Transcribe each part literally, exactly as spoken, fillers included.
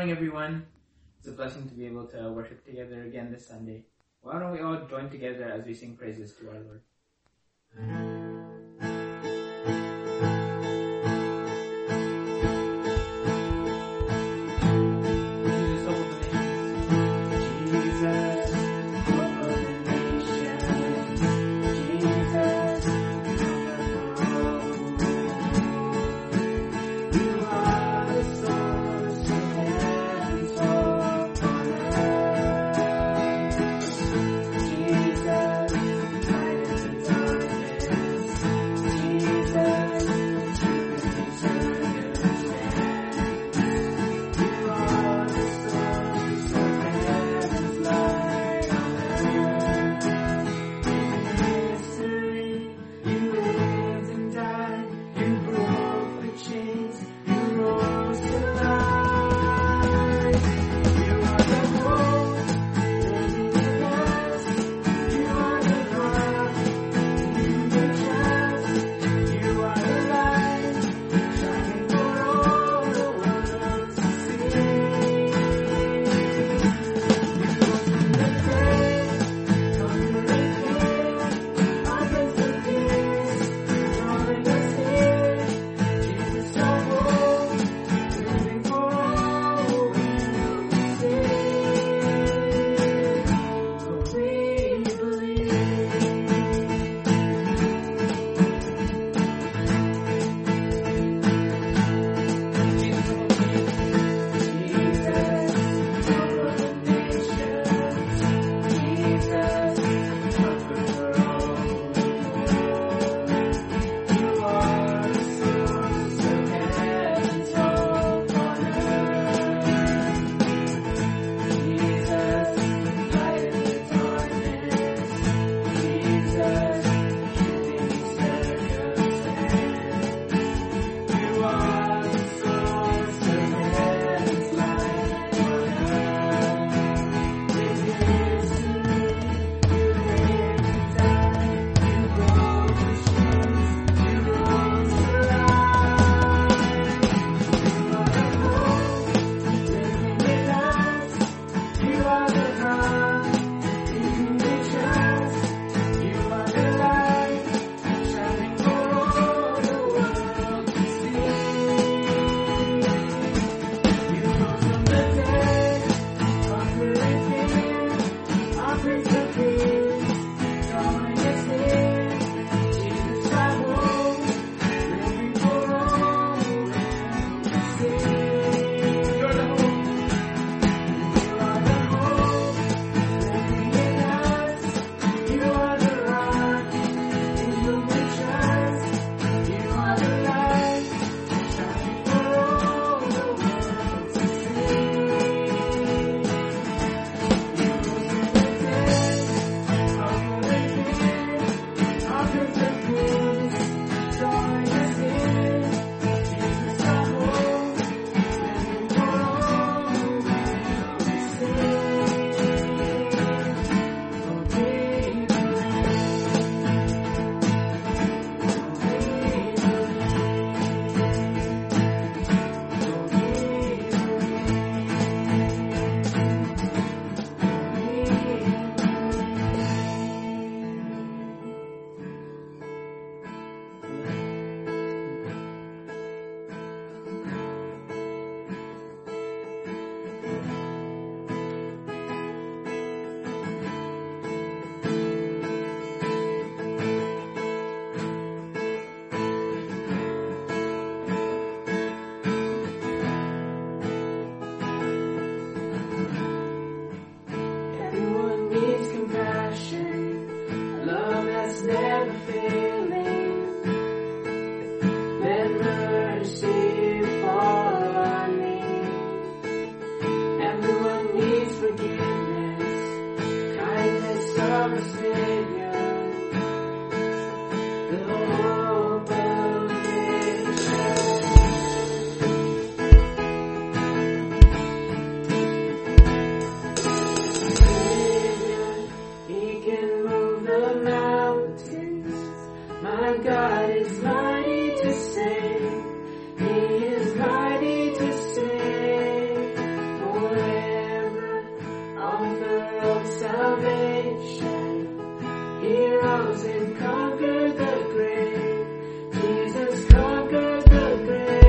morning, everyone. It's a blessing to be able to worship together again this Sunday. Why don't we all join together as we sing praises to our Lord? rose and conquered the grave. Jesus conquered the grave.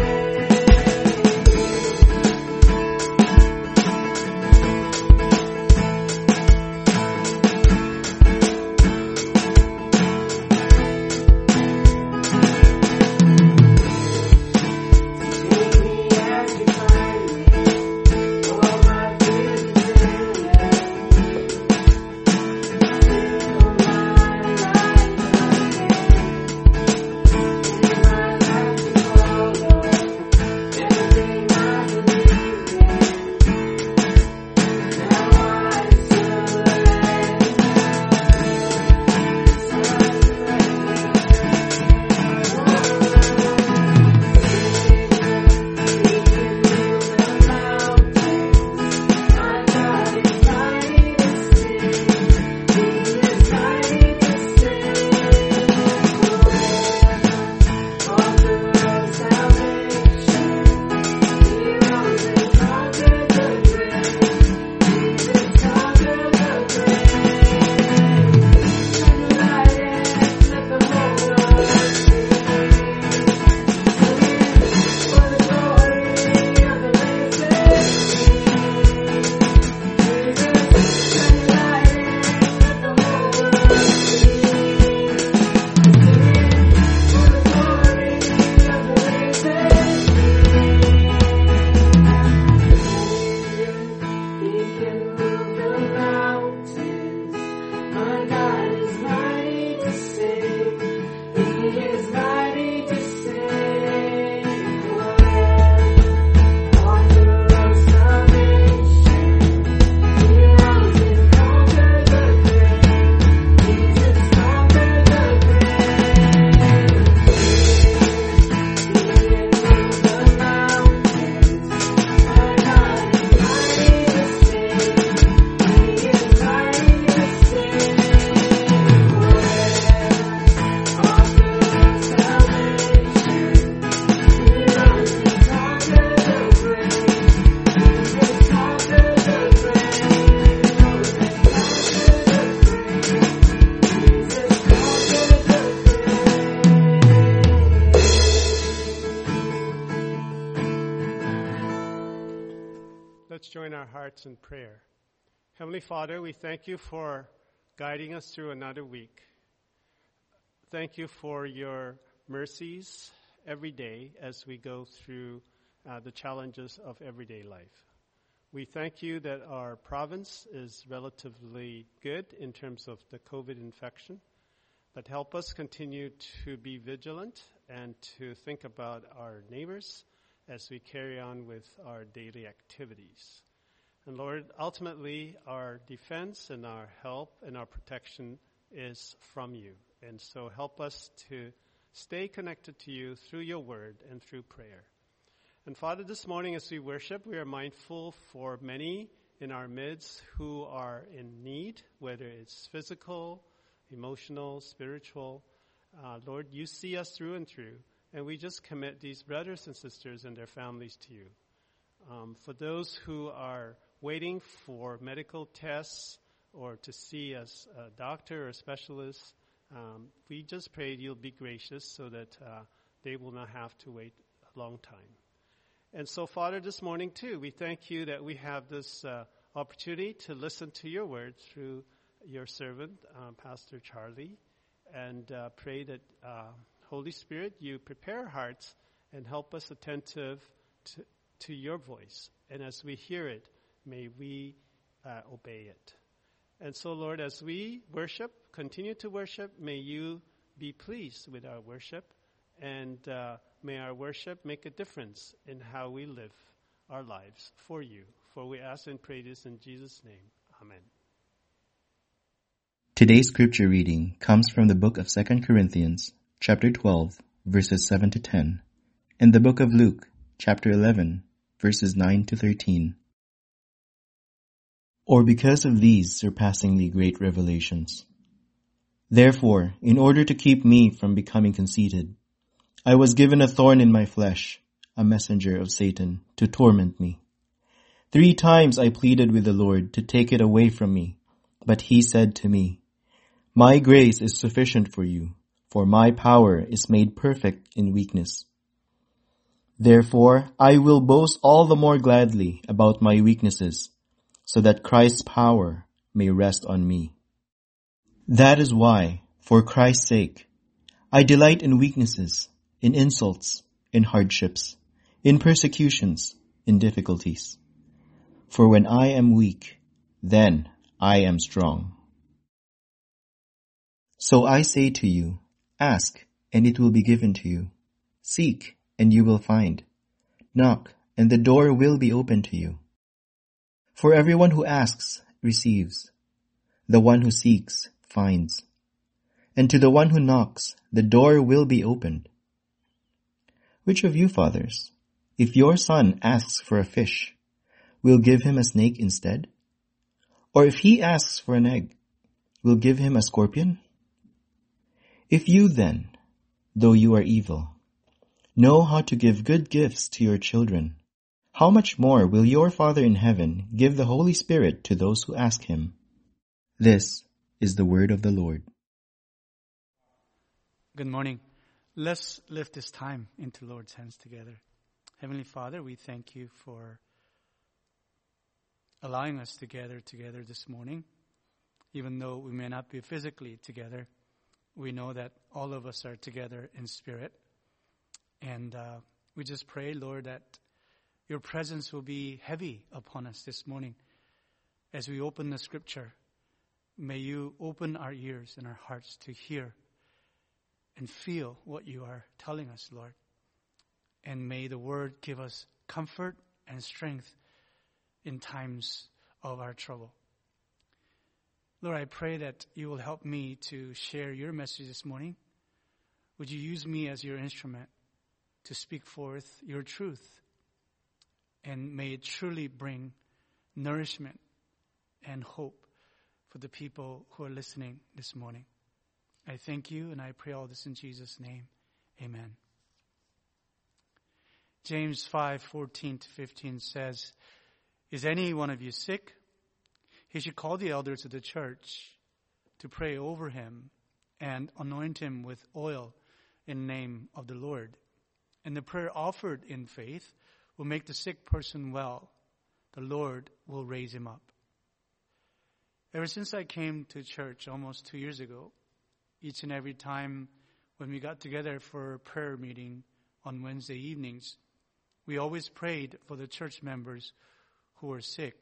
Let's join our hearts in prayer. Heavenly Father, we thank you for guiding us through another week. Thank you for your mercies every day as we go through uh, the challenges of everyday life. We thank you that our province is relatively good in terms of the COVID infection, but help us continue to be vigilant and to think about our neighbors as we carry on with our daily activities. And Lord, ultimately, our defense and our help and our protection is from you. And so help us to stay connected to you through your word and through prayer. And Father, this morning as we worship, we are mindful for many in our midst who are in need, whether it's physical, emotional, spiritual. Uh, Lord, you see us through and through. And we just commit these brothers and sisters and their families to you. Um, for those who are waiting for medical tests or to see a, a doctor or a specialist, um, we just pray you'll be gracious so that uh, they will not have to wait a long time. And so, Father, this morning too, we thank you that we have this uh, opportunity to listen to your word through your servant, uh, Pastor Charlie, and uh, pray that uh, Holy Spirit, you prepare our hearts and help us attentive to, to your voice. And as we hear it, may we uh, obey it. And so, Lord, as we worship, continue to worship, may you be pleased with our worship. And uh, may our worship make a difference in how we live our lives for you. For we ask and pray this in Jesus' name. Amen. Today's scripture reading comes from the book of Second Corinthians, chapter twelve, verses seven to ten, and the book of Luke, chapter eleven, verses nine to thirteen. Or because of these surpassingly great revelations. Therefore, in order to keep me from becoming conceited, I was given a thorn in my flesh, a messenger of Satan, to torment me. Three times I pleaded with the Lord to take it away from me, but he said to me, My grace is sufficient for you, for my power is made perfect in weakness. Therefore, I will boast all the more gladly about my weaknesses, so that Christ's power may rest on me. That is why, for Christ's sake, I delight in weaknesses, in insults, in hardships, in persecutions, in difficulties. For when I am weak, then I am strong. So I say to you, ask, and it will be given to you. Seek, and you will find. Knock, and the door will be opened to you. For everyone who asks receives. The one who seeks finds. And to the one who knocks, the door will be opened. Which of you fathers, if your son asks for a fish, will give him a snake instead? Or if he asks for an egg, will give him a scorpion? If you then, though you are evil, know how to give good gifts to your children, how much more will your Father in heaven give the Holy Spirit to those who ask him? This is the word of the Lord. Good morning. Let's lift this time into the Lord's hands together. Heavenly Father, we thank you for allowing us to gather together this morning. Even though we may not be physically together, we know that all of us are together in spirit. And uh, we just pray, Lord, that your presence will be heavy upon us this morning. As we open the scripture, may you open our ears and our hearts to hear and feel what you are telling us, Lord. And may the word give us comfort and strength in times of our trouble. Lord, I pray that you will help me to share your message this morning. Would you use me as your instrument to speak forth your truth? And may it truly bring nourishment and hope for the people who are listening this morning. I thank you, and I pray all this in Jesus' name. Amen. James five fourteen to fifteen says, is any one of you sick? He should call the elders of the church to pray over him and anoint him with oil in the name of the Lord. And the prayer offered in faith will make the sick person well. The Lord will raise him up. Ever since I came to church almost two years ago, each and every time when we got together for a prayer meeting on Wednesday evenings, we always prayed for the church members who were sick.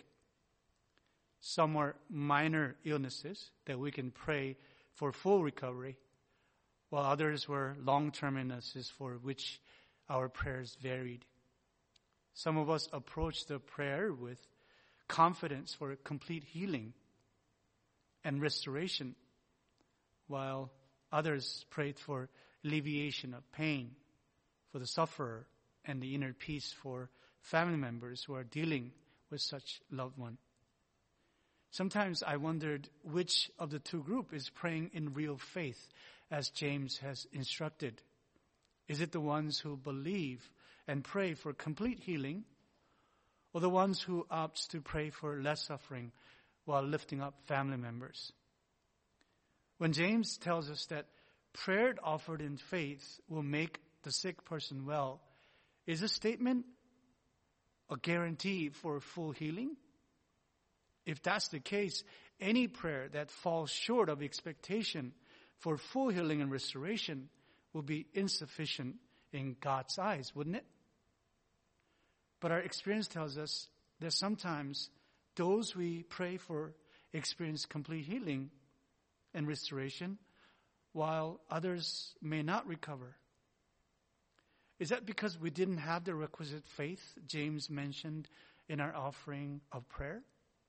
Some were minor illnesses that we can pray for full recovery, while others were long-term illnesses for which our prayers varied. Some of us approached the prayer with confidence for complete healing and restoration, while others prayed for alleviation of pain for the sufferer and the inner peace for family members who are dealing with such loved one. Sometimes I wondered which of the two groups is praying in real faith, as James has instructed. Is it the ones who believe and pray for complete healing, or the ones who opt to pray for less suffering while lifting up family members? When James tells us that prayer offered in faith will make the sick person well, is this statement a guarantee for full healing? If that's the case, any prayer that falls short of expectation for full healing and restoration will be insufficient in God's eyes, wouldn't it? But our experience tells us that sometimes those we pray for experience complete healing and restoration, while others may not recover. Is that because we didn't have the requisite faith James mentioned in our offering of prayer?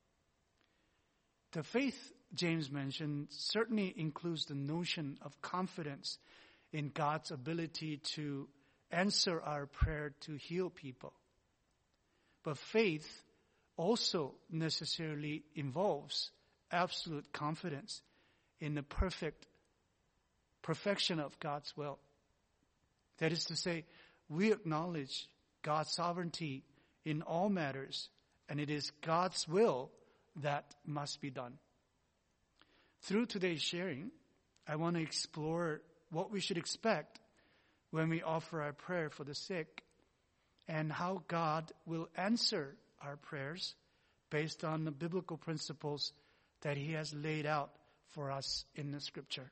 The faith James mentioned certainly includes the notion of confidence in God's ability to answer our prayer to heal people. But faith also necessarily involves absolute confidence in the perfect perfection of God's will. That is to say, we acknowledge God's sovereignty in all matters, and it is God's will that must be done. Through today's sharing, I want to explore what we should expect when we offer our prayer for the sick and how God will answer our prayers based on the biblical principles that He has laid out for us in the Scripture.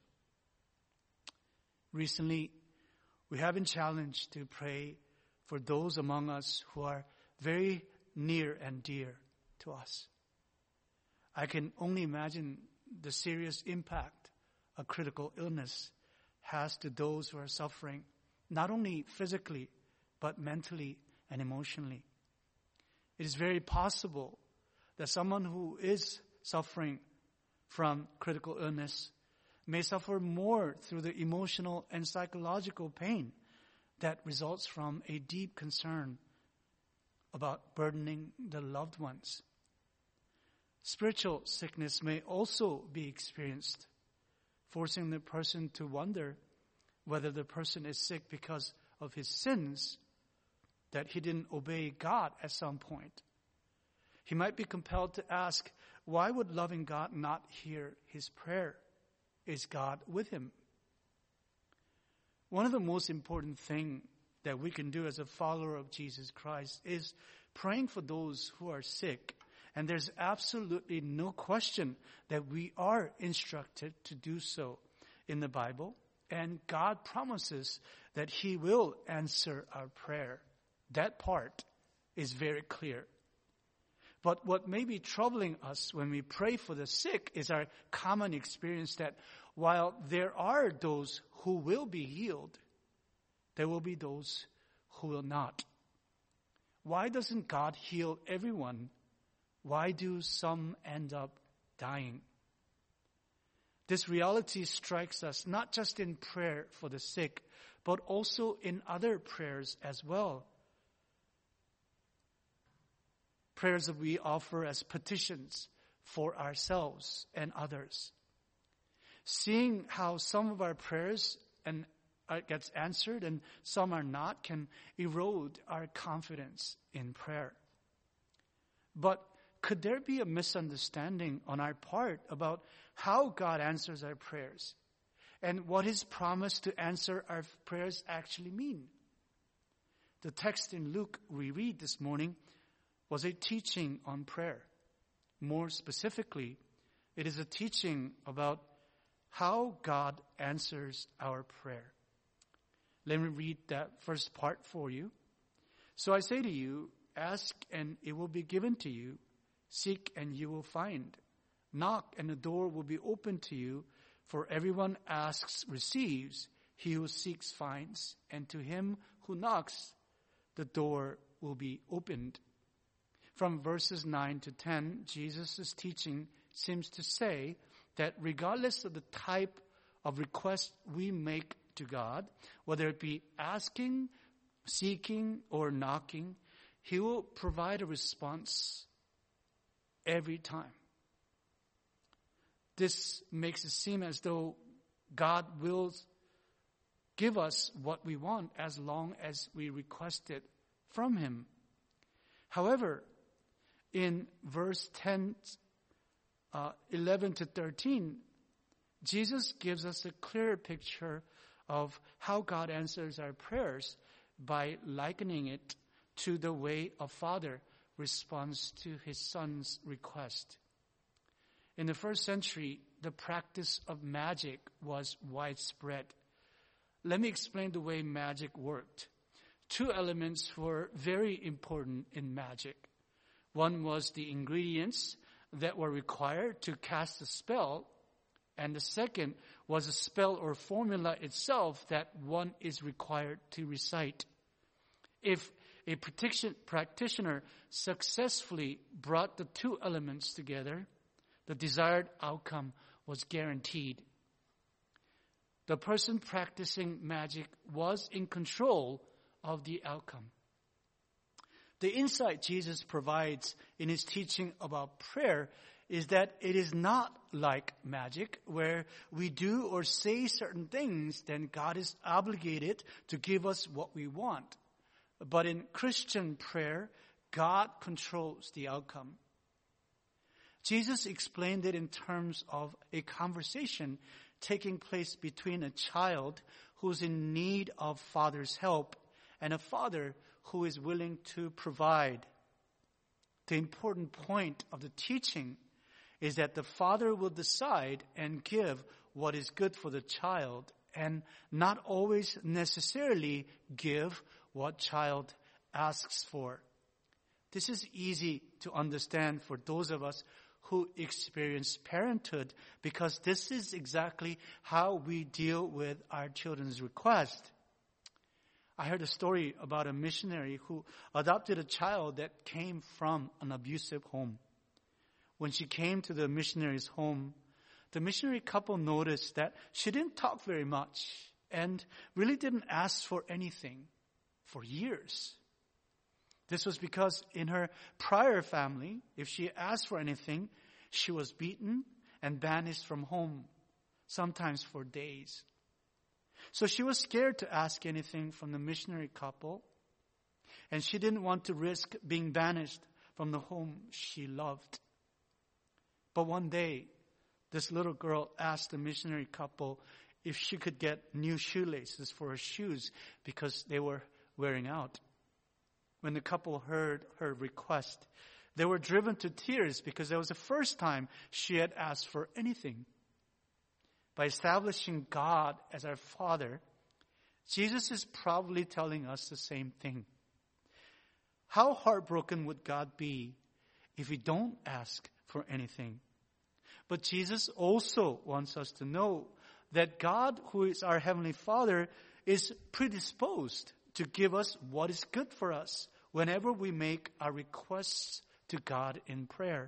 Recently, we have been challenged to pray for those among us who are very near and dear to us. I can only imagine the serious impact a critical illness has to those who are suffering, not only physically, but mentally and emotionally. It is very possible that someone who is suffering from critical illness may suffer more through the emotional and psychological pain that results from a deep concern about burdening the loved ones. Spiritual sickness may also be experienced, forcing the person to wonder whether the person is sick because of his sins, that he didn't obey God at some point. He might be compelled to ask, why would loving God not hear his prayer? Is God with him? One of the most important things that we can do as a follower of Jesus Christ is praying for those who are sick. And there's absolutely no question that we are instructed to do so in the Bible. And God promises that He will answer our prayer. That part is very clear. But what may be troubling us when we pray for the sick is our common experience that while there are those who will be healed, there will be those who will not. Why doesn't God heal everyone? Why do some end up dying? This reality strikes us not just in prayer for the sick, but also in other prayers as well. Prayers that we offer as petitions for ourselves and others. Seeing how some of our prayers and uh, gets answered and some are not can erode our confidence in prayer. But could there be a misunderstanding on our part about how God answers our prayers and what His promise to answer our prayers actually mean? The text in Luke we read this morning was a teaching on prayer. More specifically, it is a teaching about how God answers our prayer. Let me read that first part for you. So I say to you, ask and it will be given to you. Seek and you will find. Knock and the door will be opened to you. For everyone asks receives. He who seeks finds. And to him who knocks, the door will be opened. From verses nine to ten, Jesus' teaching seems to say that regardless of the type of request we make to God, whether it be asking, seeking, or knocking, He will provide a response every time. This makes it seem as though God will give us what we want as long as we request it from Him. However, in verse ten, uh, eleven to thirteen, Jesus gives us a clearer picture of how God answers our prayers by likening it to the way a father responds to his son's request. In the first century, the practice of magic was widespread. Let me explain the way magic worked. Two elements were very important in magic. One was the ingredients that were required to cast a spell, and the second was a spell or formula itself that one is required to recite. If a practitioner successfully brought the two elements together, the desired outcome was guaranteed. The person practicing magic was in control of the outcome. The insight Jesus provides in His teaching about prayer is that it is not like magic where we do or say certain things, then God is obligated to give us what we want. But in Christian prayer, God controls the outcome. Jesus explained it in terms of a conversation taking place between a child who's in need of father's help and a father who is willing to provide. The important point of the teaching is that the father will decide and give what is good for the child and not always necessarily give what child asks for. This is easy to understand for those of us who experience parenthood, because this is exactly how we deal with our children's request. I heard a story about a missionary who adopted a child that came from an abusive home. When she came to the missionary's home, the missionary couple noticed that she didn't talk very much and really didn't ask for anything for years. This was because in her prior family, if she asked for anything, she was beaten and banished from home, sometimes for days. So she was scared to ask anything from the missionary couple, and she didn't want to risk being banished from the home she loved. But one day, this little girl asked the missionary couple if she could get new shoelaces for her shoes because they were wearing out. When the couple heard her request, they were driven to tears because it was the first time she had asked for anything. By establishing God as our Father, Jesus is probably telling us the same thing. How heartbroken would God be if we don't ask for anything? But Jesus also wants us to know that God, who is our Heavenly Father, is predisposed to give us what is good for us whenever we make our requests to God in prayer.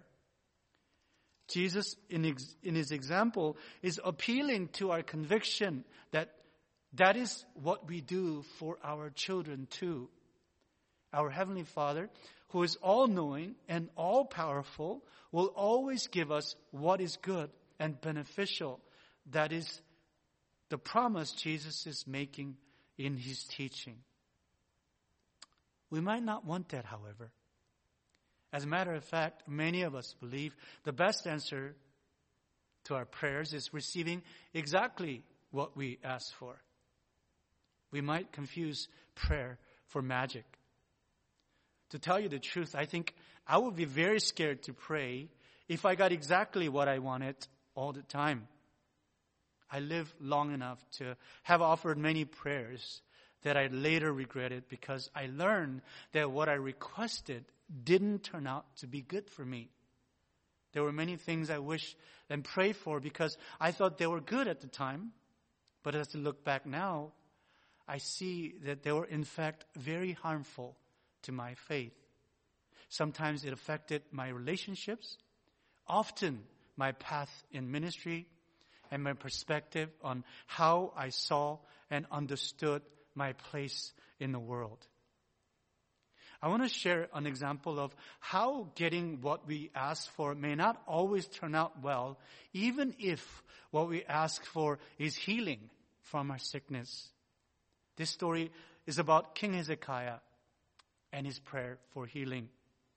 Jesus, in his, in his example, is appealing to our conviction that that is what we do for our children too. Our Heavenly Father, who is all-knowing and all-powerful, will always give us what is good and beneficial. That is the promise Jesus is making in his teaching. We might not want that, however. As a matter of fact, many of us believe the best answer to our prayers is receiving exactly what we ask for. We might confuse prayer for magic. To tell you the truth, I think I would be very scared to pray if I got exactly what I wanted all the time. I lived long enough to have offered many prayers that I later regretted because I learned that what I requested didn't turn out to be good for me. There were many things I wished and prayed for because I thought they were good at the time. But as I look back now, I see that they were in fact very harmful to my faith. Sometimes it affected my relationships, often my path in ministry, and my perspective on how I saw and understood my place in the world. I want to share an example of how getting what we ask for may not always turn out well, even if what we ask for is healing from our sickness. This story is about King Hezekiah and his prayer for healing.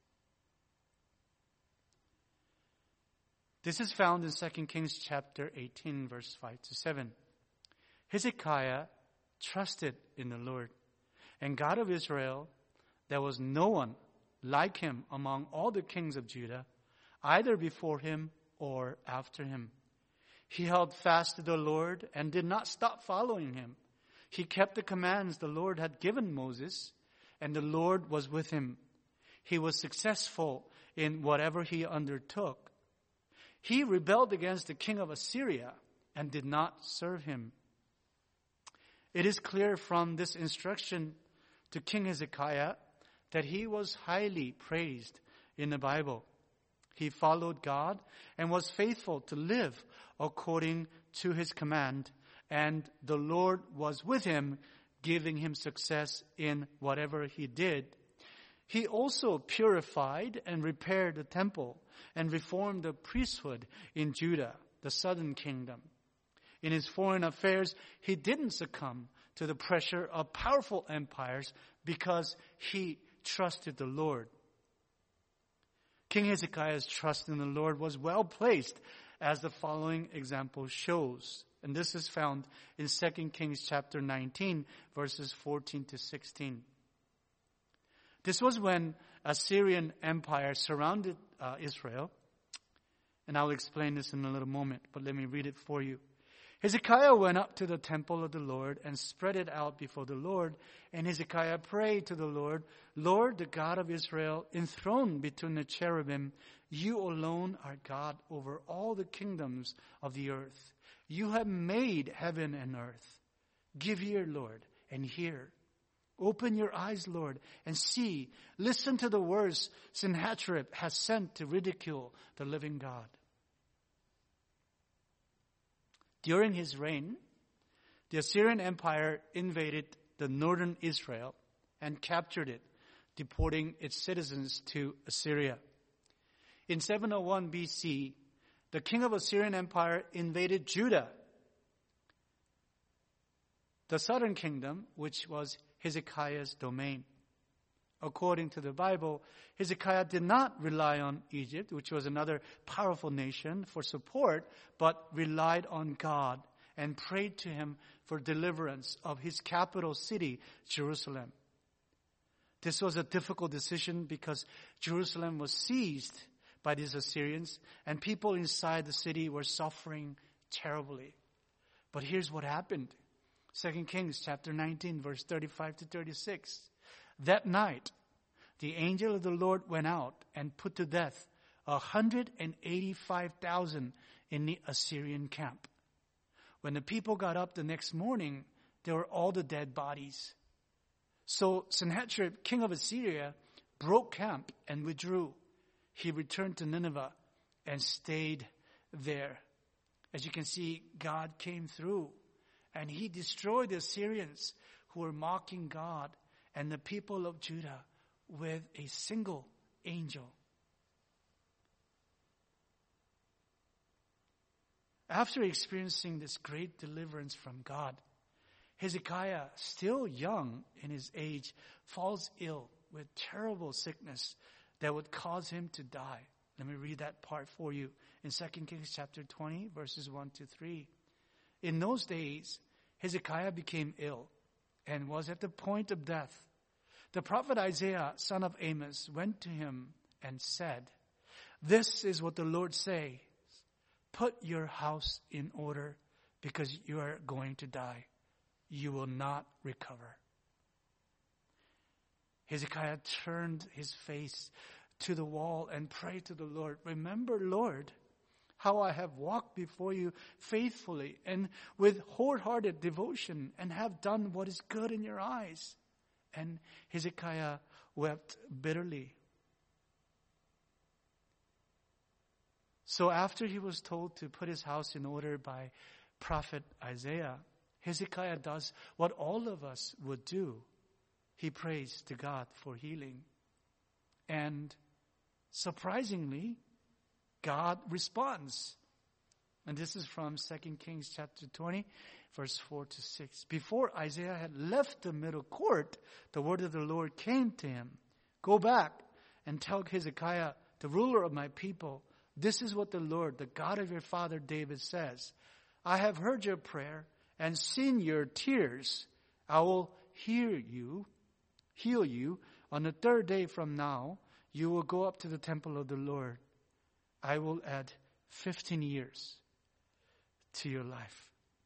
This is found in Second Kings chapter eighteen, verse five to seven. Hezekiah trusted in the Lord, and God of Israel. There was no one like him among all the kings of Judah, either before him or after him. He held fast to the Lord and did not stop following him. He kept the commands the Lord had given Moses, and the Lord was with him. He was successful in whatever he undertook. He rebelled against the king of Assyria and did not serve him. It is clear from this instruction to King Hezekiah that he was highly praised in the Bible. He followed God and was faithful to live according to his command, and the Lord was with him, giving him success in whatever he did. He also purified and repaired the temple and reformed the priesthood in Judah, the southern kingdom. In his foreign affairs, he didn't succumb to the pressure of powerful empires because he trusted the Lord. King Hezekiah's trust in the Lord was well placed, as the following example shows. And this is found in Second Kings chapter nineteen, verses fourteen to sixteen. This was when Assyrian Empire surrounded uh, Israel. And I'll explain this in a little moment, but let me read it for you. Hezekiah went up to the temple of the Lord and spread it out before the Lord. And Hezekiah prayed to the Lord, Lord, the God of Israel, enthroned between the cherubim, you alone are God over all the kingdoms of the earth. You have made heaven and earth. Give ear, Lord, and hear. Open your eyes, Lord, and see. Listen to the words Sennacherib has sent to ridicule the living God. During his reign, the Assyrian Empire invaded the northern Israel and captured it, deporting its citizens to Assyria. In seven oh one B C, the king of Assyrian Empire invaded Judah, the southern kingdom, which was Hezekiah's domain. According to the Bible, Hezekiah did not rely on Egypt, which was another powerful nation, for support, but relied on God and prayed to him for deliverance of his capital city, Jerusalem. This was a difficult decision because Jerusalem was seized by these Assyrians and people inside the city were suffering terribly. But here's what happened. Second Kings chapter nineteen, verse thirty-five to thirty-six. That night, the angel of the Lord went out and put to death one hundred eighty-five thousand in the Assyrian camp. When the people got up the next morning, there were all the dead bodies. So Sennacherib, king of Assyria, broke camp and withdrew. He returned to Nineveh and stayed there. As you can see, God came through and he destroyed the Assyrians who were mocking God and the people of Judah with a single angel. After experiencing this great deliverance from God, Hezekiah, still young in his age, falls ill with terrible sickness that would cause him to die. Let me read that part for you in Second Kings chapter twenty, verses one to three. In those days, Hezekiah became ill and was at the point of death. The prophet Isaiah, son of Amos, went to him and said, "This is what the Lord says, put your house in order because you are going to die. You will not recover." Hezekiah turned his face to the wall and prayed to the Lord, "Remember, Lord, how I have walked before you faithfully and with wholehearted devotion and have done what is good in your eyes." And Hezekiah wept bitterly. So after he was told to put his house in order by prophet Isaiah, Hezekiah does what all of us would do. He prays to God for healing. And surprisingly, God responds. And this is from Second Kings chapter twenty, verse four to six. Before Isaiah had left the middle court, the word of the Lord came to him. "Go back and tell Hezekiah, the ruler of my people, this is what the Lord, the God of your father David says. I have heard your prayer and seen your tears. I will hear you, heal you. On the third day from now, you will go up to the temple of the Lord. I will add fifteen years to your life."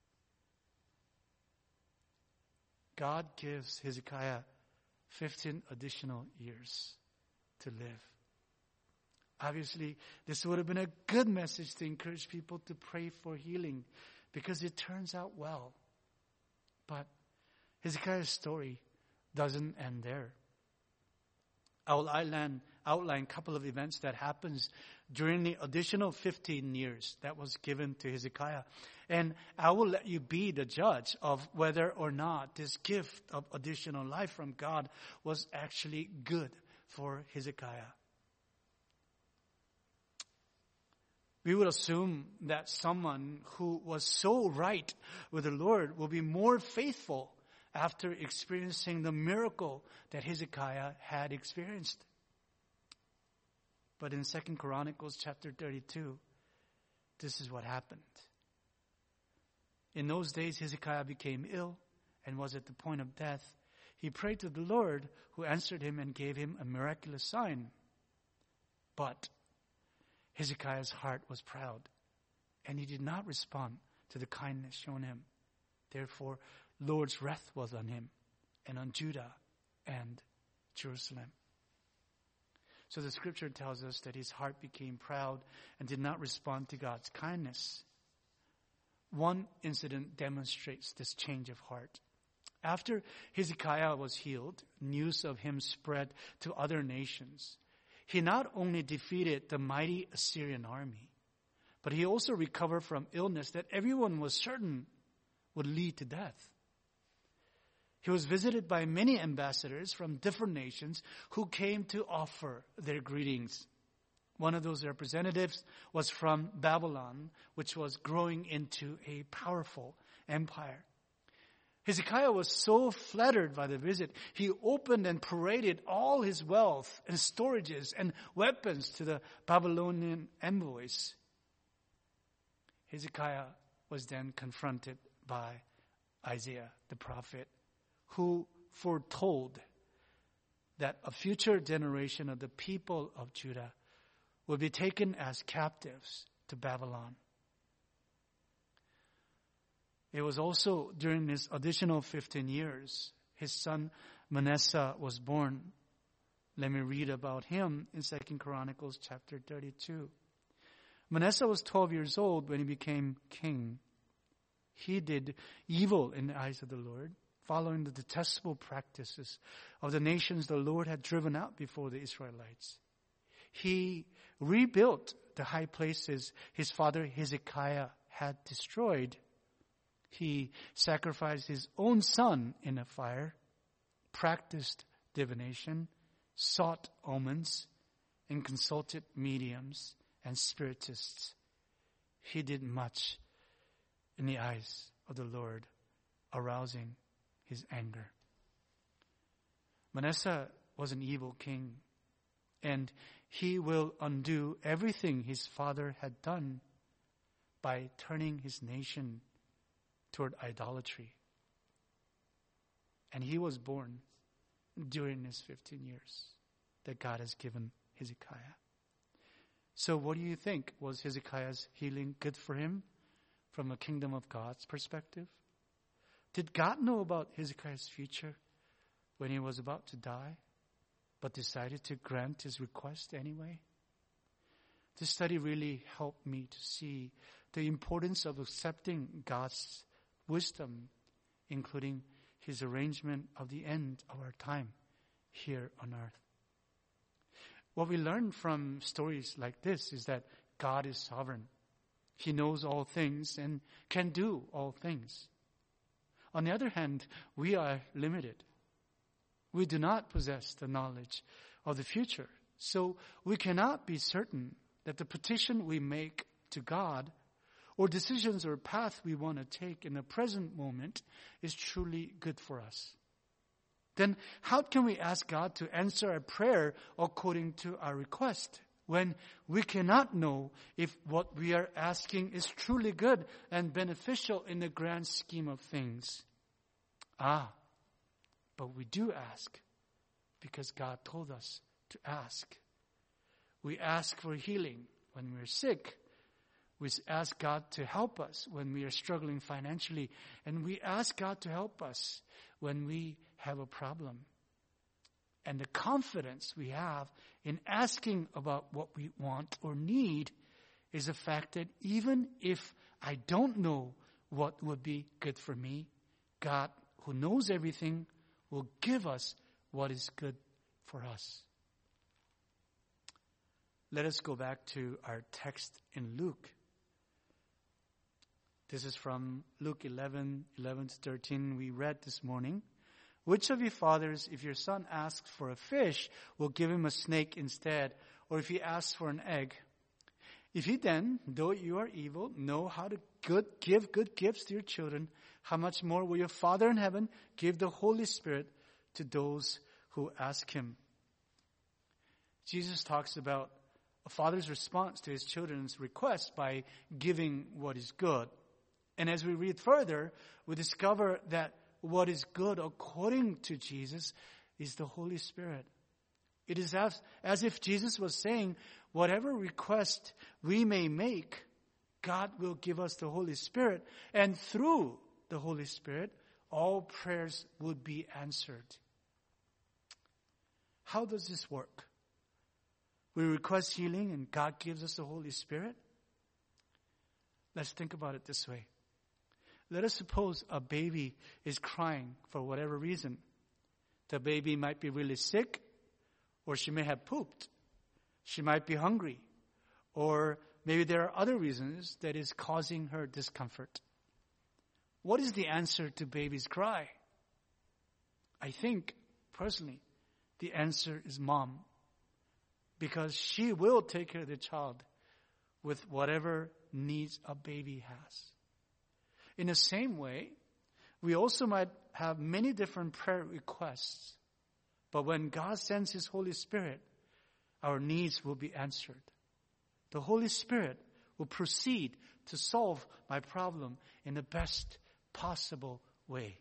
God gives Hezekiah fifteen additional years to live. Obviously, this would have been a good message to encourage people to pray for healing because it turns out well. But Hezekiah's story doesn't end there. I will outline, outline a couple of events that happens during the additional fifteen years that was given to Hezekiah. And I will let you be the judge of whether or not this gift of additional life from God was actually good for Hezekiah. We would assume that someone who was so right with the Lord will be more faithful after experiencing the miracle that Hezekiah had experienced. But in Second Chronicles chapter thirty-two, this is what happened. In those days, Hezekiah became ill and was at the point of death. He prayed to the Lord, who answered him and gave him a miraculous sign. But Hezekiah's heart was proud, and he did not respond to the kindness shown him. Therefore, Lord's wrath was on him and on Judah and Jerusalem. So the scripture tells us that his heart became proud and did not respond to God's kindness. One incident demonstrates this change of heart. After Hezekiah was healed, news of him spread to other nations. He not only defeated the mighty Assyrian army, but he also recovered from illness that everyone was certain would lead to death. He was visited by many ambassadors from different nations who came to offer their greetings. One of those representatives was from Babylon, which was growing into a powerful empire. Hezekiah was so flattered by the visit, he opened and paraded all his wealth and storages and weapons to the Babylonian envoys. Hezekiah was then confronted by Isaiah the prophet, who foretold that a future generation of the people of Judah would be taken as captives to Babylon. It was also during this additional fifteen years, his son Manasseh was born. Let me read about him in Second Chronicles chapter thirty-two. Manasseh was twelve years old when he became king. He did evil in the eyes of the Lord, following the detestable practices of the nations the Lord had driven out before the Israelites. He rebuilt the high places his father Hezekiah had destroyed. He sacrificed his own son in a fire, practiced divination, sought omens, and consulted mediums and spiritists. He did much in the eyes of the Lord, arousing his anger. Manasseh was an evil king, and he will undo everything his father had done by turning his nation toward idolatry. And he was born during his fifteen years that God has given Hezekiah. So what do you think? Was Hezekiah's healing good for him from a kingdom of God's perspective? Did God know about Hezekiah's future when he was about to die, but decided to grant his request anyway? This study really helped me to see the importance of accepting God's wisdom, including his arrangement of the end of our time here on earth. What we learn from stories like this is that God is sovereign. He knows all things and can do all things. On the other hand, we are limited. We do not possess the knowledge of the future, so we cannot be certain that the petition we make to God or decisions or path we want to take in the present moment is truly good for us. Then how can we ask God to answer our prayer according to our request when we cannot know if what we are asking is truly good and beneficial in the grand scheme of things? Ah, but we do ask because God told us to ask. We ask for healing when we're sick. We ask God to help us when we are struggling financially. And we ask God to help us when we have a problem. And the confidence we have in asking about what we want or need is the fact that even if I don't know what would be good for me, God, who knows everything, will give us what is good for us. Let us go back to our text in Luke. This is from Luke eleven, eleven to thirteen. We read this morning. Which of you fathers, if your son asks for a fish, will give him a snake instead? Or if he asks for an egg? If you then, though you are evil, know how to good, give good gifts to your children, how much more will your Father in heaven give the Holy Spirit to those who ask him? Jesus talks about a father's response to his children's request by giving what is good. And as we read further, we discover that what is good according to Jesus is the Holy Spirit. It is as, as if Jesus was saying, whatever request we may make, God will give us the Holy Spirit. And through the Holy Spirit, all prayers would be answered. How does this work? We request healing and God gives us the Holy Spirit? Let's think about it this way. Let us suppose a baby is crying for whatever reason. The baby might be really sick, or she may have pooped. She might be hungry, or maybe there are other reasons that is causing her discomfort. What is the answer to baby's cry? I think, personally, the answer is mom, because she will take care of the child with whatever needs a baby has. In the same way, we also might have many different prayer requests, but when God sends His Holy Spirit, our needs will be answered. The Holy Spirit will proceed to solve my problem in the best possible way.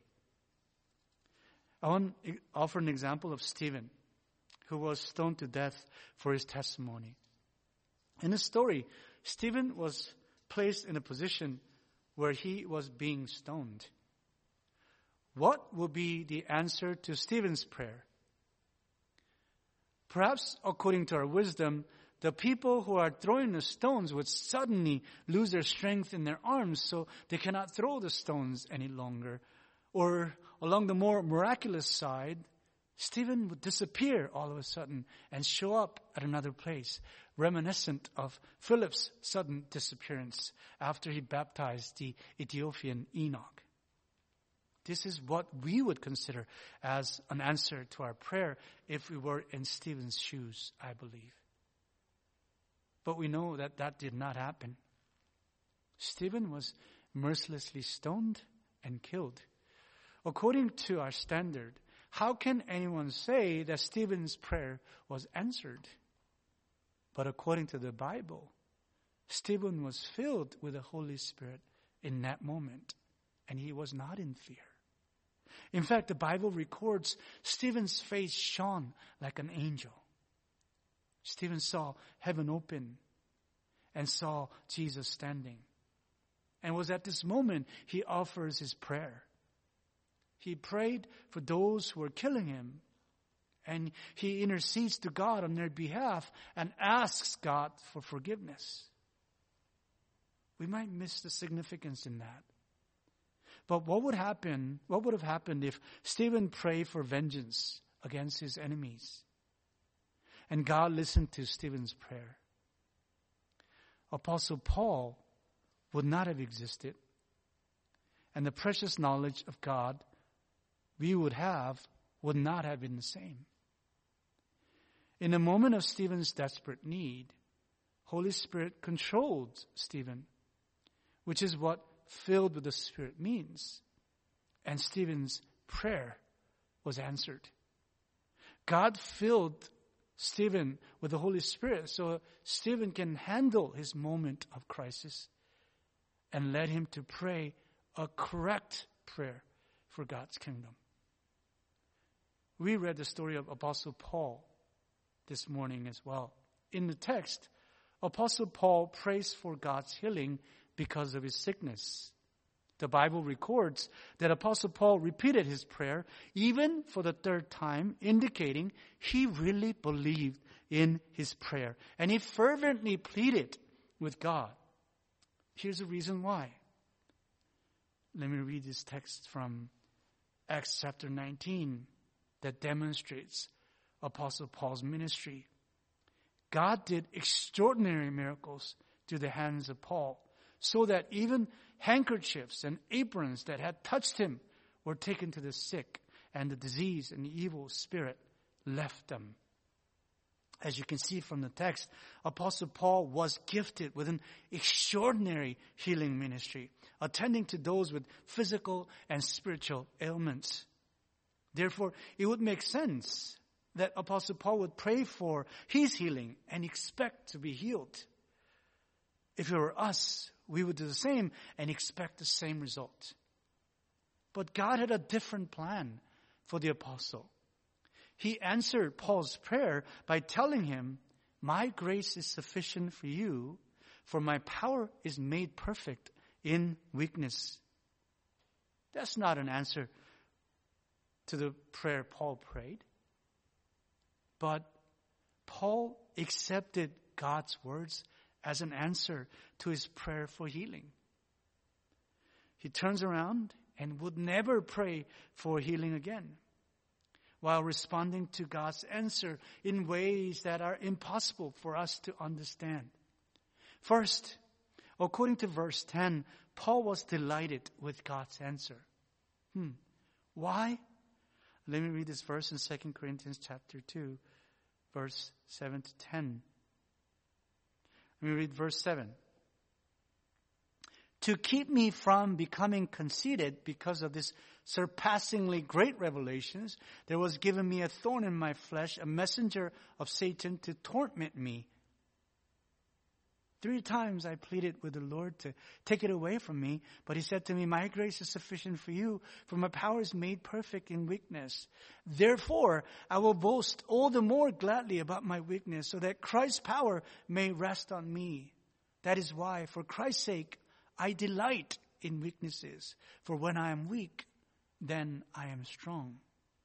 I want to offer an example of Stephen, who was stoned to death for his testimony. In the story, Stephen was placed in a position where he was being stoned. What will be the answer to Stephen's prayer? Perhaps, according to our wisdom, the people who are throwing the stones would suddenly lose their strength in their arms, so they cannot throw the stones any longer. Or, along the more miraculous side, Stephen would disappear all of a sudden and show up at another place, reminiscent of Philip's sudden disappearance after he baptized the Ethiopian Enoch. This is what we would consider as an answer to our prayer if we were in Stephen's shoes, I believe. But we know that that did not happen. Stephen was mercilessly stoned and killed. According to our standard, how can anyone say that Stephen's prayer was answered? But according to the Bible, Stephen was filled with the Holy Spirit in that moment, and he was not in fear. In fact, the Bible records Stephen's face shone like an angel. Stephen saw heaven open and saw Jesus standing. And it was at this moment he offers his prayer. He prayed for those who were killing him, and he intercedes to God on their behalf and asks God for forgiveness. We might miss the significance in that. But what would happen, what would have happened if Stephen prayed for vengeance against his enemies and God listened to Stephen's prayer? Apostle Paul would not have existed, and the precious knowledge of God we would have would not have been the same. In the moment of Stephen's desperate need, Holy Spirit controlled Stephen, which is what filled with the Spirit means. And Stephen's prayer was answered. God filled Stephen with the Holy Spirit so Stephen can handle his moment of crisis and led him to pray a correct prayer for God's kingdom. We read the story of Apostle Paul this morning as well. In the text, Apostle Paul prays for God's healing because of his sickness. The Bible records that Apostle Paul repeated his prayer even for the third time, indicating he really believed in his prayer. And he fervently pleaded with God. Here's the reason why. Let me read this text from Acts chapter nineteen that demonstrates Apostle Paul's ministry. God did extraordinary miracles through the hands of Paul, so that even handkerchiefs and aprons that had touched him were taken to the sick, and the disease and the evil spirit left them. As you can see from the text, Apostle Paul was gifted with an extraordinary healing ministry, attending to those with physical and spiritual ailments. Therefore, it would make sense that Apostle Paul would pray for his healing and expect to be healed. If it were us, we would do the same and expect the same result. But God had a different plan for the apostle. He answered Paul's prayer by telling him, "My grace is sufficient for you, for my power is made perfect in weakness." That's not an answer to the prayer Paul prayed. But Paul accepted God's words as an answer to his prayer for healing. He turns around and would never pray for healing again, while responding to God's answer in ways that are impossible for us to understand. First, according to verse ten, Paul was delighted with God's answer. Hmm. Why? Let me read this verse in Second Corinthians chapter two, verse seven to ten. Let me read verse seven. To keep me from becoming conceited because of this surpassingly great revelations, there was given me a thorn in my flesh, a messenger of Satan to torment me. Three times I pleaded with the Lord to take it away from me, but he said to me, "My grace is sufficient for you, for my power is made perfect in weakness. Therefore, I will boast all the more gladly about my weakness, so that Christ's power may rest on me. That is why, for Christ's sake, I delight in weaknesses, for when I am weak, then I am strong."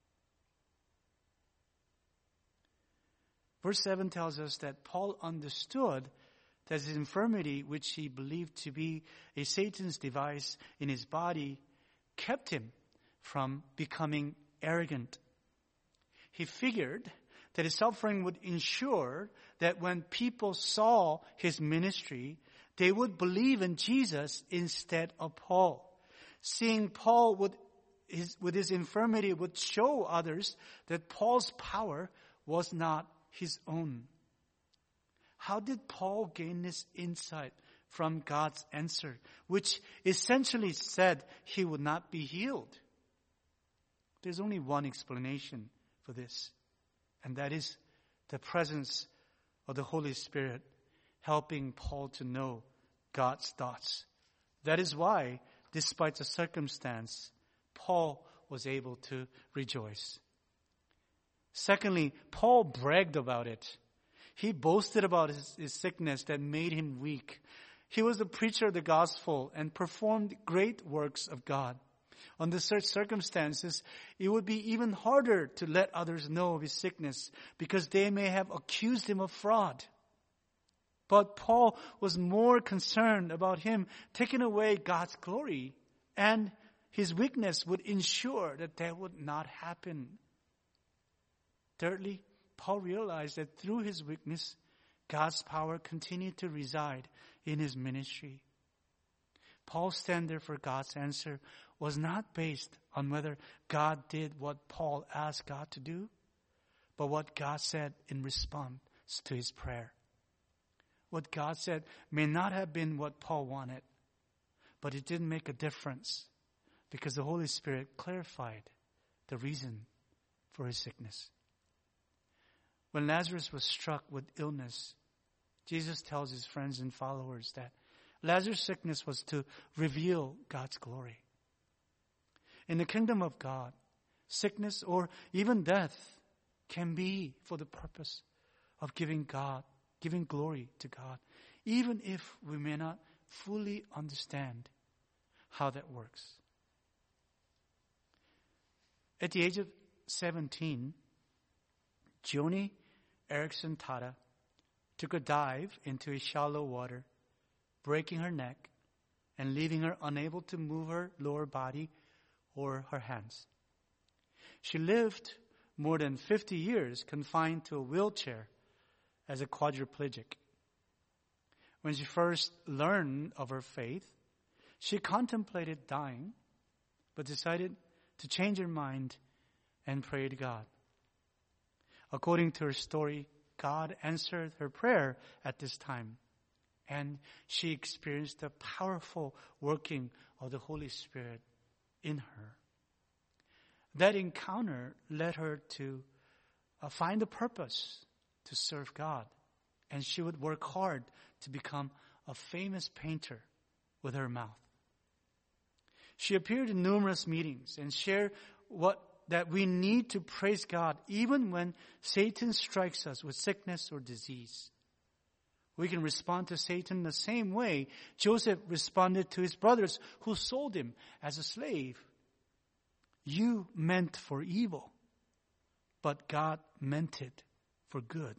Verse seven tells us that Paul understood that his infirmity, which he believed to be a Satan's device in his body, kept him from becoming arrogant. He figured that his suffering would ensure that when people saw his ministry, they would believe in Jesus instead of Paul. Seeing Paul with his, with his infirmity would show others that Paul's power was not his own. How did Paul gain this insight from God's answer, which essentially said he would not be healed? There's only one explanation for this, and that is the presence of the Holy Spirit helping Paul to know God's thoughts. That is why, despite the circumstance, Paul was able to rejoice. Secondly, Paul bragged about it. He boasted about his, his sickness that made him weak. He was a preacher of the gospel and performed great works of God. Under such circumstances, it would be even harder to let others know of his sickness because they may have accused him of fraud. But Paul was more concerned about him taking away God's glory, and his weakness would ensure that that would not happen. Thirdly, Paul realized that through his weakness, God's power continued to reside in his ministry. Paul's standard for God's answer was not based on whether God did what Paul asked God to do, but what God said in response to his prayer. What God said may not have been what Paul wanted, but it didn't make a difference because the Holy Spirit clarified the reason for his sickness. When Lazarus was struck with illness, Jesus tells his friends and followers that Lazarus' sickness was to reveal God's glory. In the kingdom of God, sickness or even death can be for the purpose of giving God, giving glory to God, even if we may not fully understand how that works. At the age of seventeen, Joni Eareckson Tada took a dive into a shallow water, breaking her neck and leaving her unable to move her lower body or her hands. She lived more than fifty years confined to a wheelchair as a quadriplegic. When she first learned of her faith, she contemplated dying, but decided to change her mind and pray to God. According to her story, God answered her prayer at this time, and she experienced the powerful working of the Holy Spirit in her. That encounter led her to uh, find a purpose to serve God, and she would work hard to become a famous painter with her mouth. She appeared in numerous meetings and shared what that we need to praise God even when Satan strikes us with sickness or disease. We can respond to Satan the same way Joseph responded to his brothers who sold him as a slave. You meant for evil, but God meant it for good.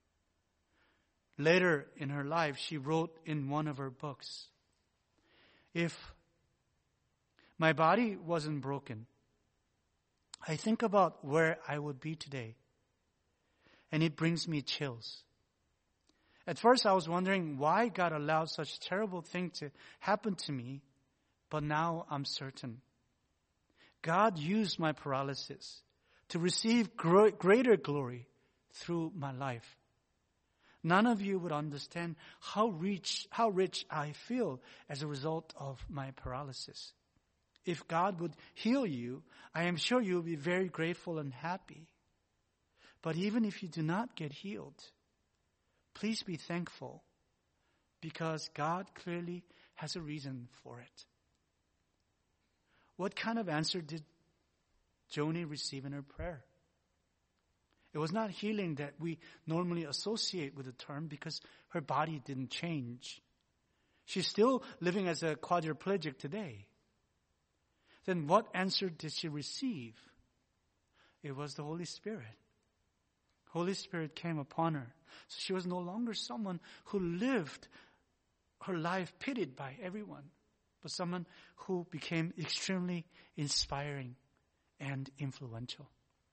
Later in her life, she wrote in one of her books, if my body wasn't broken, I think about where I would be today, and it brings me chills. At first, I was wondering why God allowed such terrible things to happen to me, but now I'm certain. God used my paralysis to receive greater glory through my life. None of you would understand how rich, how rich I feel as a result of my paralysis. If God would heal you, I am sure you will be very grateful and happy. But even if you do not get healed, please be thankful because God clearly has a reason for it. What kind of answer did Joni receive in her prayer? It was not healing that we normally associate with the term because her body didn't change. She's still living as a quadriplegic today. Then what answer did she receive? It was the Holy Spirit. Holy Spirit came upon her. So she was no longer someone who lived her life pitied by everyone, but someone who became extremely inspiring and influential.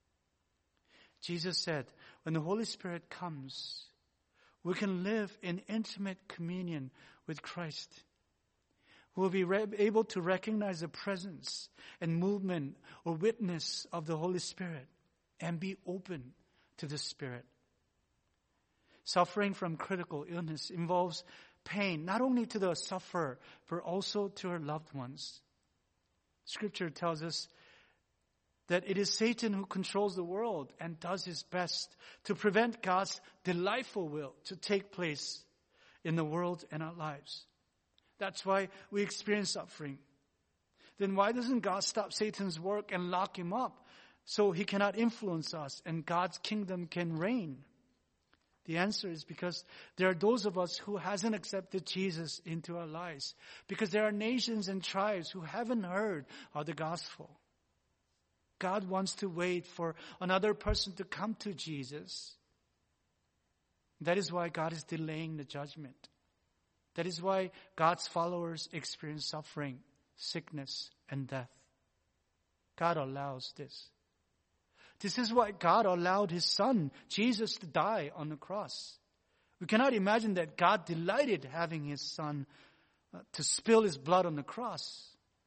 Jesus said, when the Holy Spirit comes, we can live in intimate communion with Christ. We'll be re- able to recognize the presence and movement or witness of the Holy Spirit and be open to the Spirit. Suffering from critical illness involves pain, not only to the sufferer, but also to her loved ones. Scripture tells us that it is Satan who controls the world and does his best to prevent God's delightful will to take place in the world and our lives. That's why we experience suffering. Then why doesn't God stop Satan's work and lock him up so he cannot influence us and God's kingdom can reign? The answer is because there are those of us who hasn't accepted Jesus into our lives. Because there are nations and tribes who haven't heard of the gospel. God wants to wait for another person to come to Jesus. That is why God is delaying the judgment. That is why God's followers experience suffering, sickness, and death. God allows this. This is why God allowed His Son, Jesus, to die on the cross. We cannot imagine that God delighted having His Son uh, to spill His blood on the cross.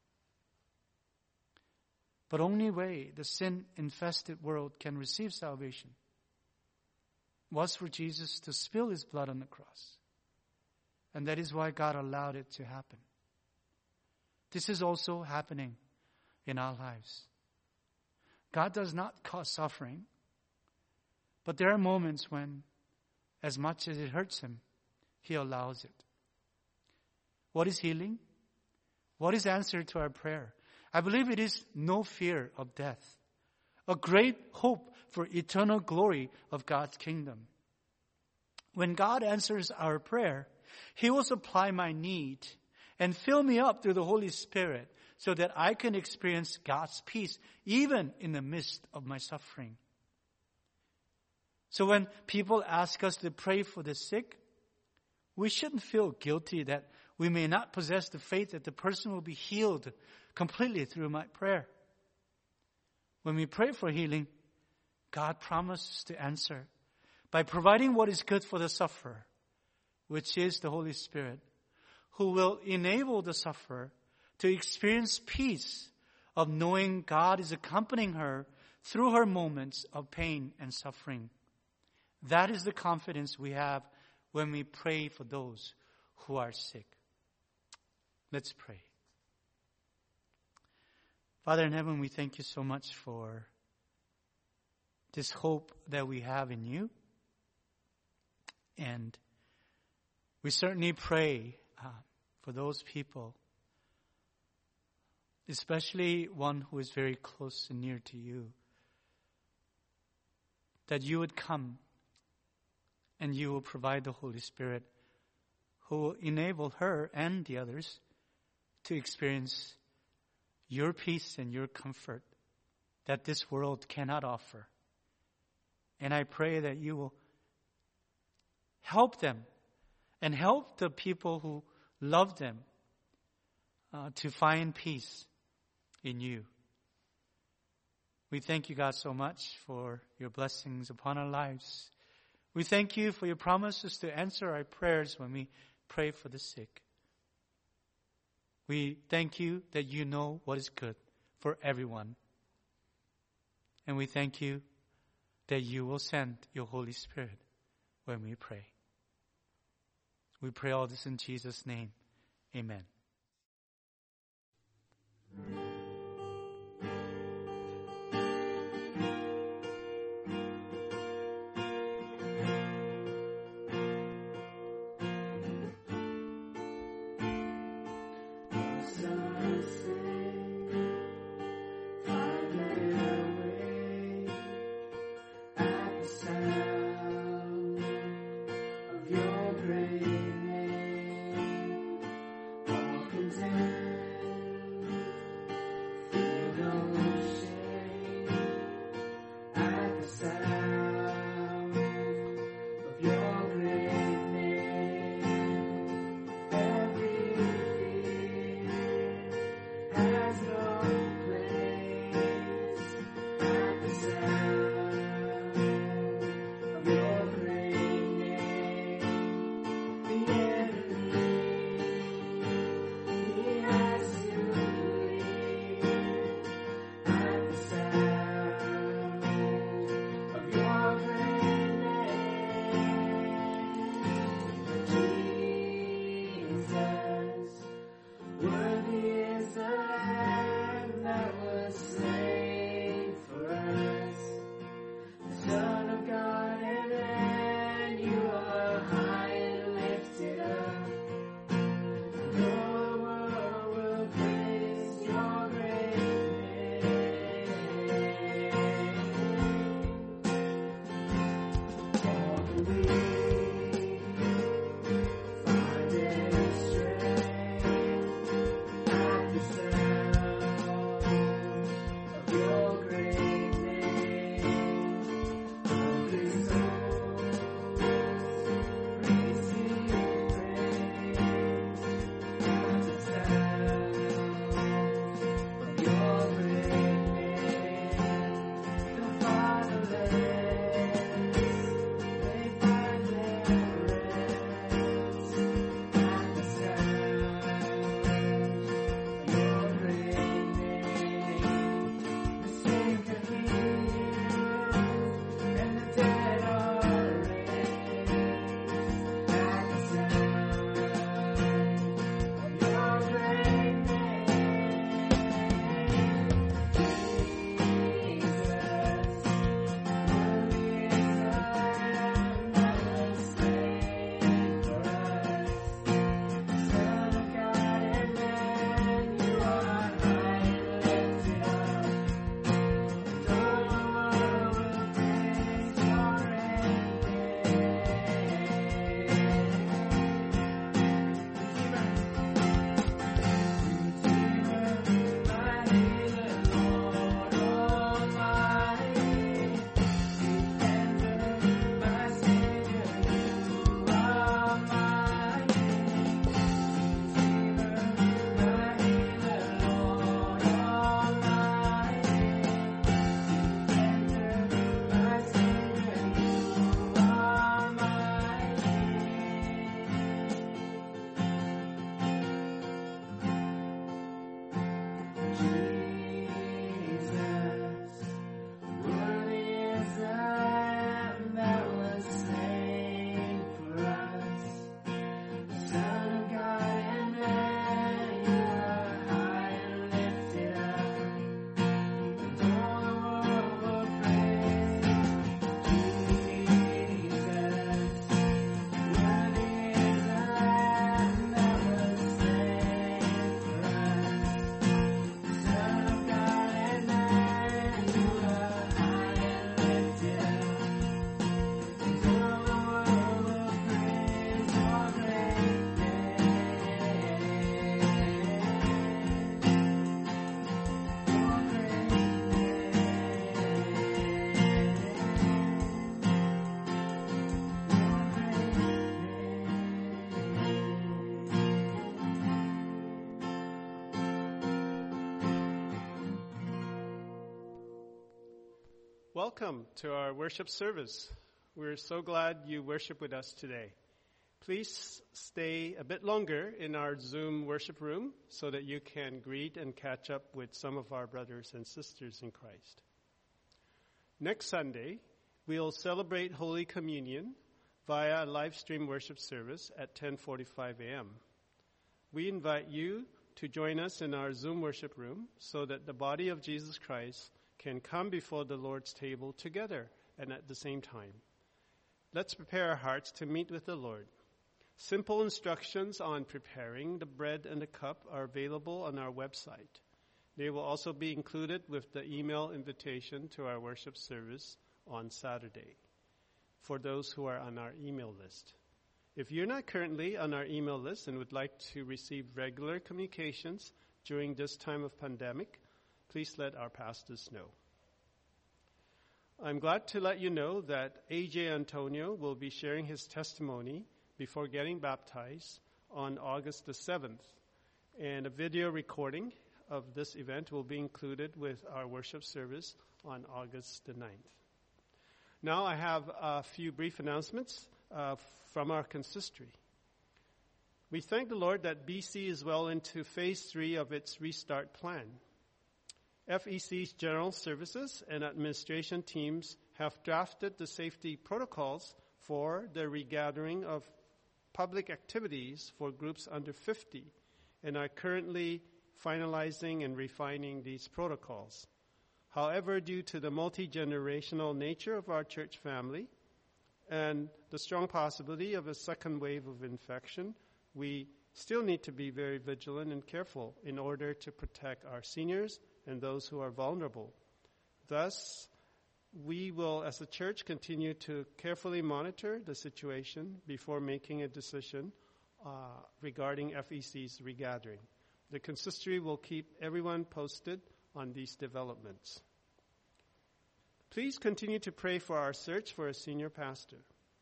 But only way the sin-infested world can receive salvation was for Jesus to spill His blood on the cross. And that is why God allowed it to happen. This is also happening in our lives. God does not cause suffering, but there are moments when, as much as it hurts Him, He allows it. What is healing? What is answer to our prayer? I believe it is no fear of death, a great hope for eternal glory of God's kingdom. When God answers our prayer, He will supply my need and fill me up through the Holy Spirit so that I can experience God's peace even in the midst of my suffering. So when people ask us to pray for the sick, we shouldn't feel guilty that we may not possess the faith that the person will be healed completely through my prayer. When we pray for healing, God promises to answer by providing what is good for the sufferer, which is the Holy Spirit, who will enable the sufferer to experience peace of knowing God is accompanying her through her moments of pain and suffering. That is the confidence we have when we pray for those who are sick. Let's pray. Father in heaven, we thank you so much for this hope that we have in you. And we certainly pray uh, for those people, especially one who is very close and near to you, that you would come and you will provide the Holy Spirit who will enable her and the others to experience your peace and your comfort that this world cannot offer. And I pray that you will help them and help the people who love them uh, to find peace in you. We thank you, God, so much for your blessings upon our lives. We thank you for your promises to answer our prayers when we pray for the sick. We thank you that you know what is good for everyone. And we thank you that you will send your Holy Spirit when we pray. We pray all this in Jesus' name. Amen. Welcome to our worship service. We're so glad you worship with us today. Please stay a bit longer in our Zoom worship room so that you can greet and catch up with some of our brothers and sisters in Christ. Next Sunday, we'll celebrate Holy Communion via a live stream worship service at ten forty-five a.m. We invite you to join us in our Zoom worship room so that the body of Jesus Christ can come before the Lord's table together and at the same time. Let's prepare our hearts to meet with the Lord. Simple instructions on preparing the bread and the cup are available on our website. They will also be included with the email invitation to our worship service on Saturday for those who are on our email list. If you're not currently on our email list and would like to receive regular communications during this time of pandemic, please let our pastors know. I'm glad to let you know that A J Antonio will be sharing his testimony before getting baptized on August the seventh, and a video recording of this event will be included with our worship service on August the ninth. Now I have a few brief announcements uh, from our consistory. We thank the Lord that B C is well into phase three of its restart plan. F E C's general services and administration teams have drafted the safety protocols for the regathering of public activities for groups under fifty and are currently finalizing and refining these protocols. However, due to the multi-generational nature of our church family and the strong possibility of a second wave of infection, we still need to be very vigilant and careful in order to protect our seniors and those who are vulnerable. Thus, we will, as a church, continue to carefully monitor the situation before making a decision uh, regarding F E C's regathering. The consistory will keep everyone posted on these developments. Please continue to pray for our search for a senior pastor.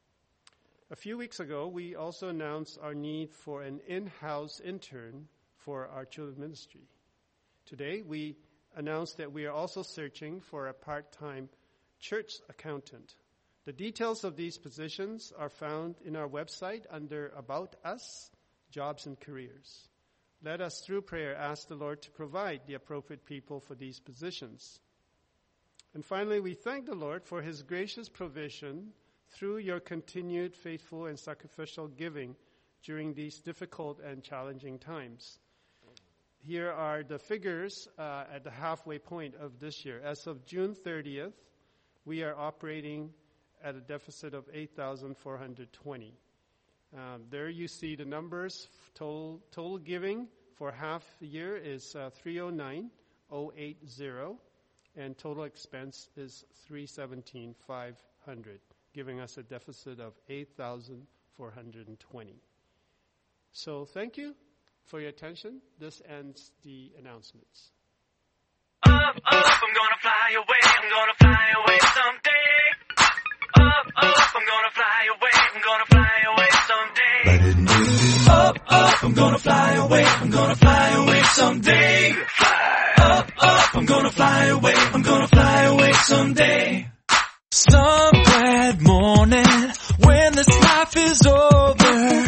A few weeks ago, we also announced our need for an in-house intern for our children's ministry. Today, we announced that we are also searching for a part-time church accountant. The details of these positions are found in our website under About Us, Jobs and Careers. Let us, through prayer, ask the Lord to provide the appropriate people for these positions. And finally, we thank the Lord for his gracious provision through your continued faithful and sacrificial giving during these difficult and challenging times. Here are the figures uh, at the halfway point of this year. As of June thirtieth, we are operating at a deficit of eight thousand four hundred twenty. Um, there you see the numbers. Total, total giving for half the year is uh, three hundred nine thousand eighty, and total expense is three hundred seventeen thousand five hundred, giving us a deficit of eight thousand four hundred twenty. So thank you for your attention. This ends the announcements. Up, up, I'm gonna fly away, I'm gonna fly away someday. Up, up, I'm gonna fly away, I'm gonna fly away someday. Up, up, I'm gonna fly away, I'm gonna fly away someday. Fly. Up, up, I'm gonna fly away, I'm gonna fly away someday. Some glad morning, when this life is over,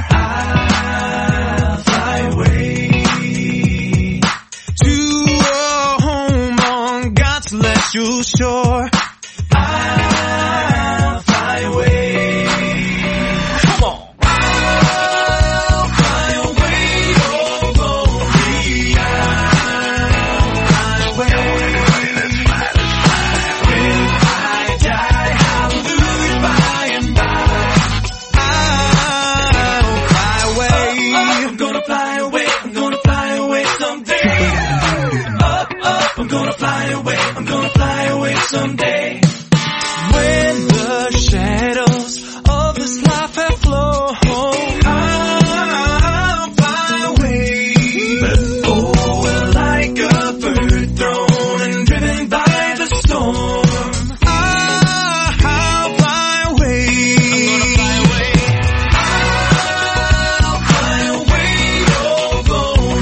I'll fly away to a home on God's celestial shore. I'll fly away. Come on. I'll fly away, oh glory. I'll fly away. Let's fly, let's fly. When I die, hallelujah, by and by, I'll fly away. Up, up, I'm gonna fly away, I'm gonna fly away someday. Up, up, I'm gonna fly away, I'm gonna fly away someday. When the shadows of this life have flown, I'll fly away. Oh, like a bird thrown and driven by the storm, I'll fly away. I'm gonna fly away. I'll fly away, oh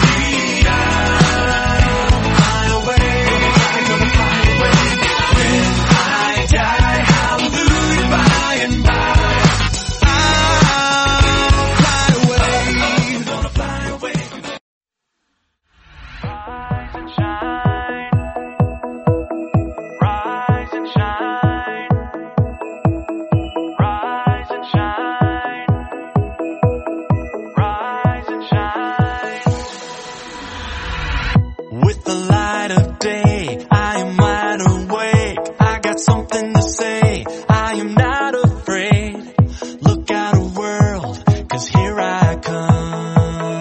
glory. I'll fly away. I'm gonna fly away. When got something to say. I am not afraid. Look out a world, 'cause here I come.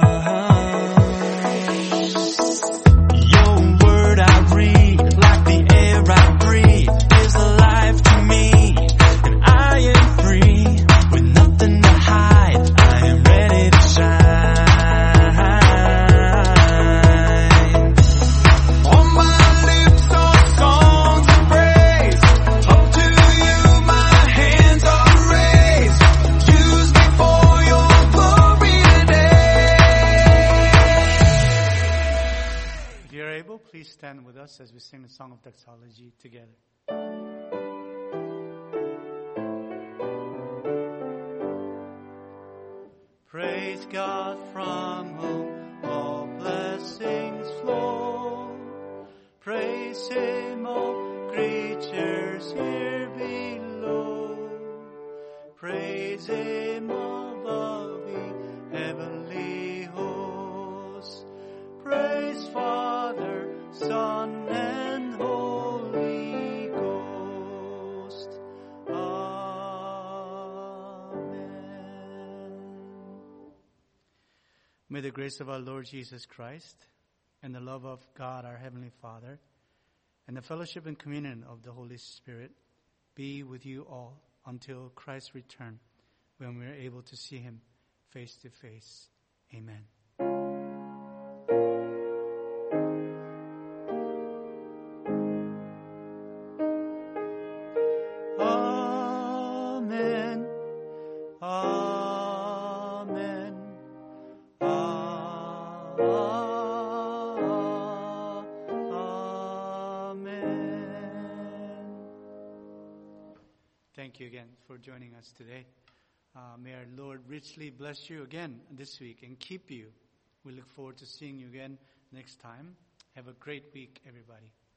Your word I read, like the air I breathe, is alive to me, and I am free, with nothing to hide. I am ready to shine. On my lips are songs of praise. Up to you my hands are raised. Use me for your glory today. If you're able, please stand with us as we sing the song of doxology together. Praise God from whom all blessings flow. Praise Him, all creatures here below. Praise Him above the heavenly hosts. Praise Father, Son, and Holy Ghost. Amen. May the grace of our Lord Jesus Christ and the love of God, our Heavenly Father, and the fellowship and communion of the Holy Spirit be with you all until Christ's return, when we are able to see Him face to face. Amen. Amen. Amen. Amen. Thank you again for joining us today. Uh, may our Lord richly bless you again this week and keep you. We look forward to seeing you again next time. Have a great week, everybody.